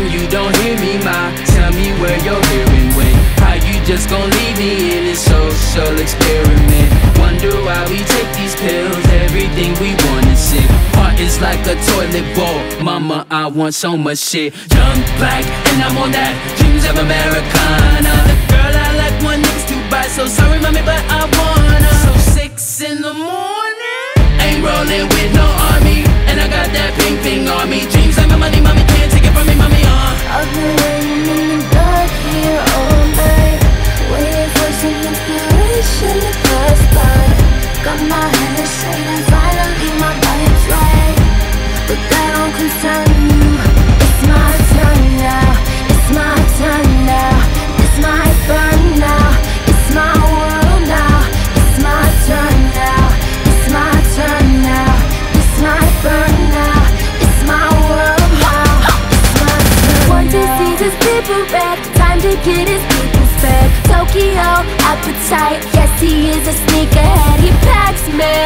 come, you don't hear me, ma. Tell me where your hearing went. How you just gon' leave me in this social experiment? Wonder why we take these pills, everything we want is sick. Heart is like a toilet bowl, mama, I want so much shit. Young, black, and I'm on that dreams of Americana. The girl I like, one nigga's too bad, so sorry mommy, but I wanna. So 6 in the morning, ain't rolling with no army, and I got that ping ping on me. Dreams like my money, mommy, can't take it from me, mommy, I've been waiting in the dark here all night, waiting for some inspiration to pass by. Got my head straight and finally my body's right, but that don't concern you. It's my turn now, it's my turn now. It's my burn now, it's my world now. It's my turn now, it's my turn now. It's my burn now, it's my world now. It's my turn. One disease is people red, time to get his people fed. Tokyo appetite, yes he is a sneakerhead. He packs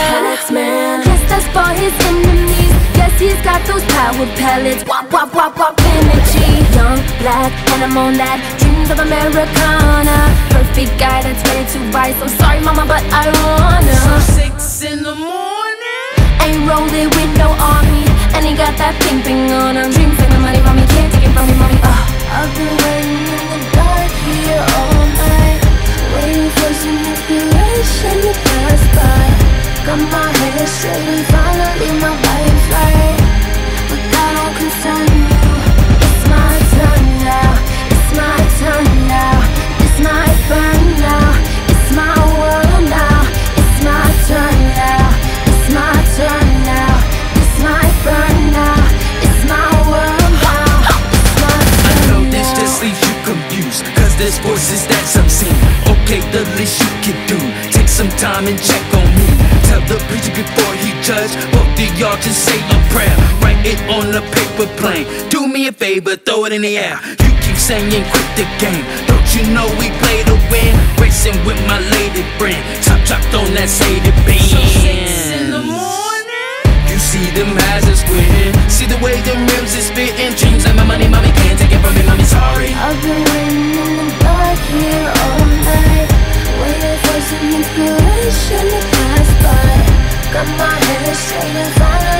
man, yes that's for his enemies. Yes he's got those power pellets, wop wop wop wop energy. Young, black, and I'm on that dreams of Americana. Perfect guy that's ready to buy, so sorry mama but I wanna. So 6 in the morning, ain't rolling with no army, and he got that ping ping on him. Dreams and the money, mommy, can't take it from me, mommy. I've been waiting in the dark here all night, waiting for some inspiration to pass by. Got my head straight and finally my body's right, but that don't concern you. It's my turn now, it's my turn now. It's my burn now, it's my world now. It's my turn now, it's my turn now. It's my burn now, it's my world now. It's my turn. I know this just leaves you confused, cause there's voices that's obscene. Okay, the least you can do, take some time and check on me. Tell the preacher before he judge, both of y'all just say a prayer. Write it on a paper plane, do me a favor, throw it in the air. You keep saying quit the game, don't you know we play to win? Racing with my lady friend, top dropped on that Sadie beam. So 6 in the morning, you see them hazards squinting, see the way them rims is spitting. Dreams like my money, mommy, can't take it from me, mommy, sorry. I've been waiting in the dark here all night, waiting for some inspiration to pass by. Got my head straight and finally